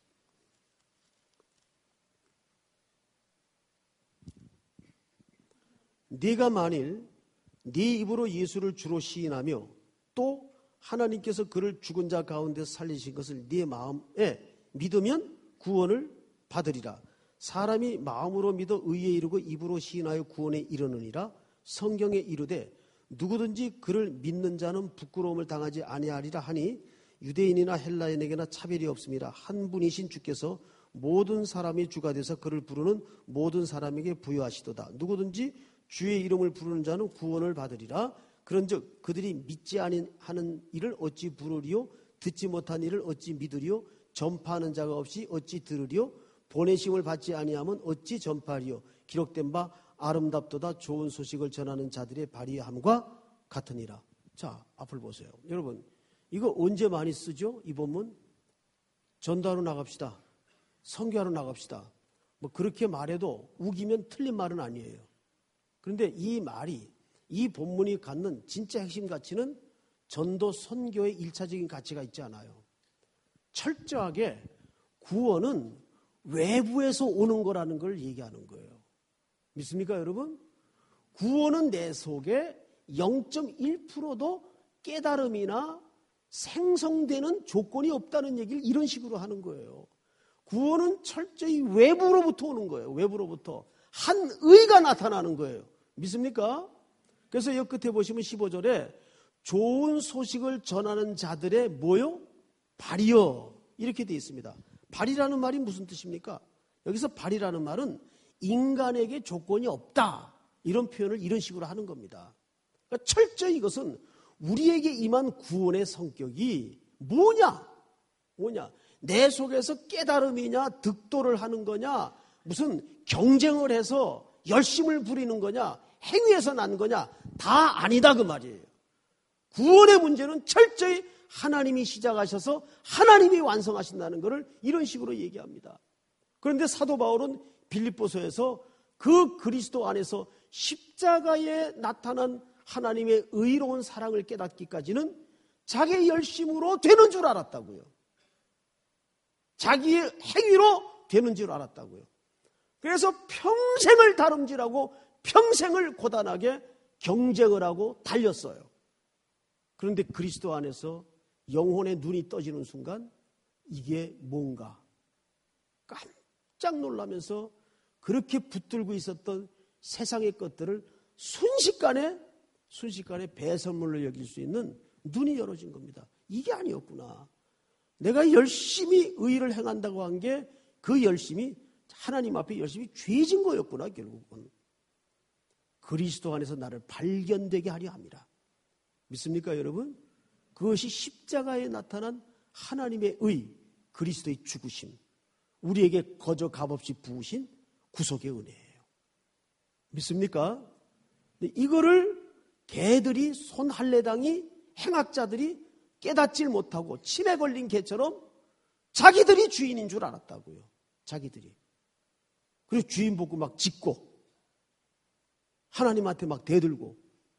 Speaker 1: 네가 만일 네 입으로 예수를 주로 시인하며 또 하나님께서 그를 죽은 자 가운데서 살리신 것을 네 마음에 믿으면 구원을 받으리라. 사람이 마음으로 믿어 의에 이르고 입으로 시인하여 구원에 이르느니라. 성경에 이르되 누구든지 그를 믿는 자는 부끄러움을 당하지 아니하리라 하니 유대인이나 헬라인에게나 차별이 없습니다. 한 분이신 주께서 모든 사람이 주가 되서 그를 부르는 모든 사람에게 부여하시도다. 누구든지 주의 이름을 부르는 자는 구원을 받으리라. 그런즉 그들이 믿지 아니하는 일을 어찌 부르리요? 듣지 못한 일을 어찌 믿으리요? 전파하는 자가 없이 어찌 들으리요? 보내심을 받지 아니하면 어찌 전파하리요? 기록된 바 아름답도다 좋은 소식을 전하는 자들의 발휘함과 같으니라. 자, 앞을 보세요. 여러분, 이거 언제 많이 쓰죠? 이 본문? 전도하러 나갑시다. 선교하러 나갑시다. 뭐 그렇게 말해도 우기면 틀린 말은 아니에요. 그런데 이 말이, 이 본문이 갖는 진짜 핵심 가치는 전도 선교의 일차적인 가치가 있지 않아요. 철저하게 구원은 외부에서 오는 거라는 걸 얘기하는 거예요. 믿습니까, 여러분? 구원은 내 속에 영 점 일 퍼센트도 깨달음이나 생성되는 조건이 없다는 얘기를 이런 식으로 하는 거예요. 구원은 철저히 외부로부터 오는 거예요. 외부로부터. 한 의가 나타나는 거예요. 믿습니까? 그래서 여 끝에 보시면 십오 절에 좋은 소식을 전하는 자들의 뭐요? 발이여. 이렇게 되어 있습니다. 발이라는 말이 무슨 뜻입니까? 여기서 발이라는 말은 인간에게 조건이 없다. 이런 표현을 이런 식으로 하는 겁니다. 그러니까 철저히 이것은 우리에게 임한 구원의 성격이 뭐냐? 뭐냐? 내 속에서 깨달음이냐, 득도를 하는 거냐, 무슨 경쟁을 해서 열심을 부리는 거냐, 행위에서 난 거냐, 다 아니다 그 말이에요. 구원의 문제는 철저히 하나님이 시작하셔서 하나님이 완성하신다는 것을 이런 식으로 얘기합니다. 그런데 사도 바울은 빌립보서에서 그 그리스도 안에서 십자가에 나타난 하나님의 의로운 사랑을 깨닫기까지는 자기의 열심으로 되는 줄 알았다고요. 자기의 행위로 되는 줄 알았다고요. 그래서 평생을 다름질하고 평생을 고단하게 경쟁을 하고 달렸어요. 그런데 그리스도 안에서 영혼의 눈이 떠지는 순간 이게 뭔가 깜짝 놀라면서 그렇게 붙들고 있었던 세상의 것들을 순식간에 순식간에 배설물로 여길 수 있는 눈이 열어진 겁니다. 이게 아니었구나. 내가 열심히 의를 행한다고 한 게 그 열심이 하나님 앞에 열심히 죄진 거였구나. 결국은 그리스도 안에서 나를 발견되게 하려 합니다. 믿습니까, 여러분? 그것이 십자가에 나타난 하나님의 의, 그리스도의 죽으심, 우리에게 거저 값없이 부으신 구속의 은혜예요. 믿습니까? 이거를 개들이, 손할례당이, 행악자들이 깨닫질 못하고 침에 걸린 개처럼 자기들이 주인인 줄 알았다고요. 자기들이. 그리고 주인 보고 막 짖고 하나님한테 막 대들고.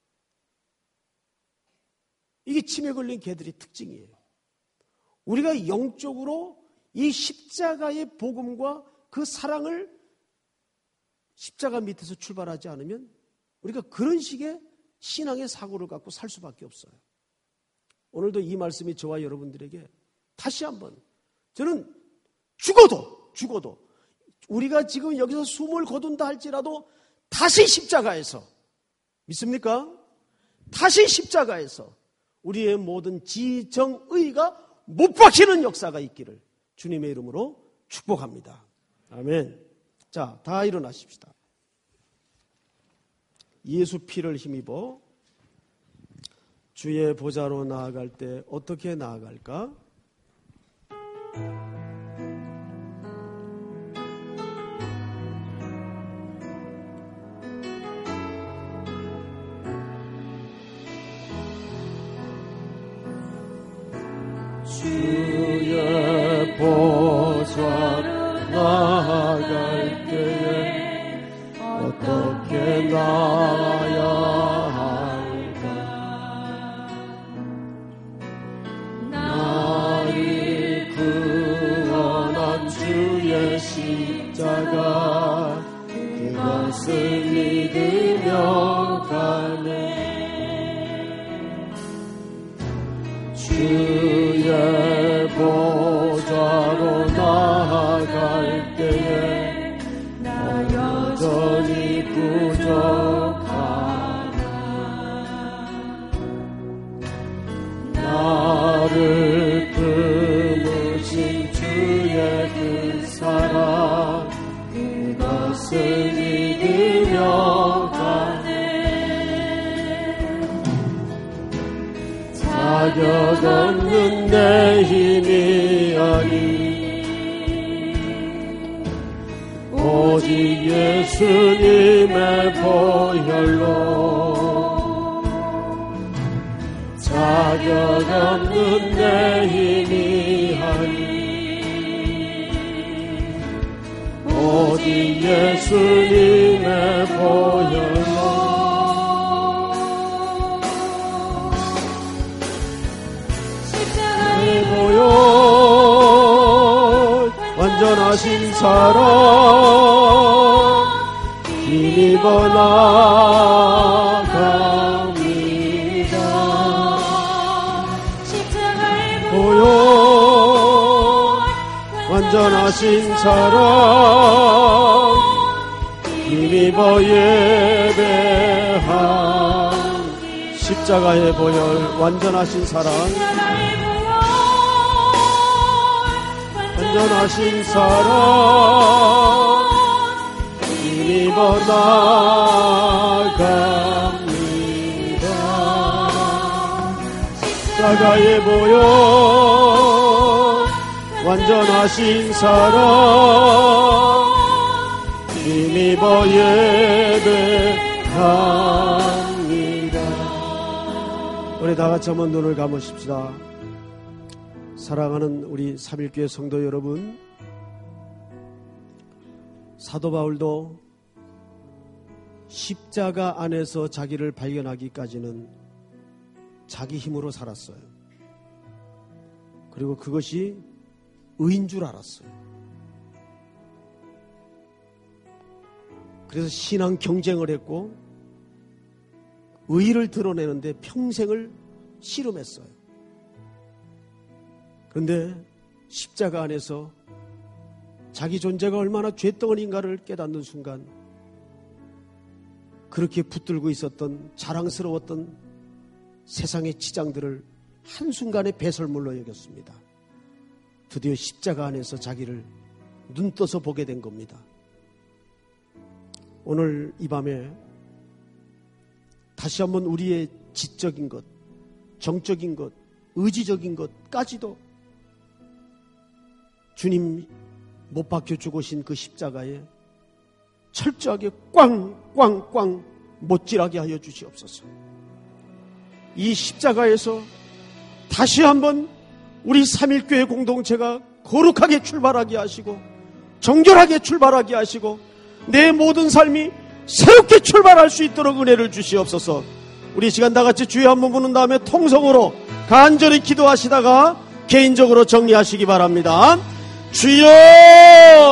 Speaker 1: 이게 침에 걸린 개들의 특징이에요. 우리가 영적으로 이 십자가의 복음과 그 사랑을 십자가 밑에서 출발하지 않으면 우리가 그런 식의 신앙의 사고를 갖고 살 수밖에 없어요. 오늘도 이 말씀이 저와 여러분들에게 다시 한번, 저는 죽어도 죽어도 우리가 지금 여기서 숨을 거둔다 할지라도 다시 십자가에서, 믿습니까? 다시 십자가에서 우리의 모든 지정의가 못 박히는 역사가 있기를 주님의 이름으로 축복합니다. 아멘. 자, 다 일어나십시다. 예수 피를 힘입어 주의 보좌로 나아갈 때 어떻게 나아갈까?
Speaker 2: 주의 보좌
Speaker 1: 어떻게 나아야 할까? 나를 구원한 주의 십자가 그것을 믿으며 가네. 주의 보좌로 나아갈 때에 나 여전히 부족하나. 나를 품으신 주의 그 사랑 그것을 믿으며 가네. 자격 없는 내 힘이 아니 오직 예수님의 보혈로. 자격 없는 내 힘이 아니 오직 예수님의 보혈로. 보혈 완전하신 사랑 힘입어 나갑니다. 보혈 완전하신 사랑 힘입어 예배한 십자가의 보혈 완전하신 사랑 완전하신 사랑 힘입어 나갑니다. 십자가의 보혈 완전하신 사랑 힘입어 예배합니다. 우리 다 같이 한번 눈을 감으십시다. 사랑하는 우리 삼일교회 성도 여러분, 사도 바울도 십자가 안에서 자기를 발견하기까지는 자기 힘으로 살았어요. 그리고 그것이 의인 줄 알았어요. 그래서 신앙 경쟁을 했고 의의를 드러내는데 평생을 씨름했어요. 그런데 십자가 안에서 자기 존재가 얼마나 죄덩어리인가를 깨닫는 순간 그렇게 붙들고 있었던 자랑스러웠던 세상의 지장들을 한순간에 배설물로 여겼습니다. 드디어 십자가 안에서 자기를 눈 떠서 보게 된 겁니다. 오늘 이 밤에 다시 한번 우리의 지적인 것, 정적인 것, 의지적인 것까지도 주님 못 박혀 죽으신 그 십자가에 철저하게 꽝꽝꽝 못질하게 하여 주시옵소서. 이 십자가에서 다시 한번 우리 삼일교회 공동체가 거룩하게 출발하게 하시고 정결하게 출발하게 하시고 내 모든 삶이 새롭게 출발할 수 있도록 은혜를 주시옵소서. 우리 시간 다 같이 주여 한번 부른 다음에 통성으로 간절히 기도하시다가 개인적으로 정리하시기 바랍니다. 주여!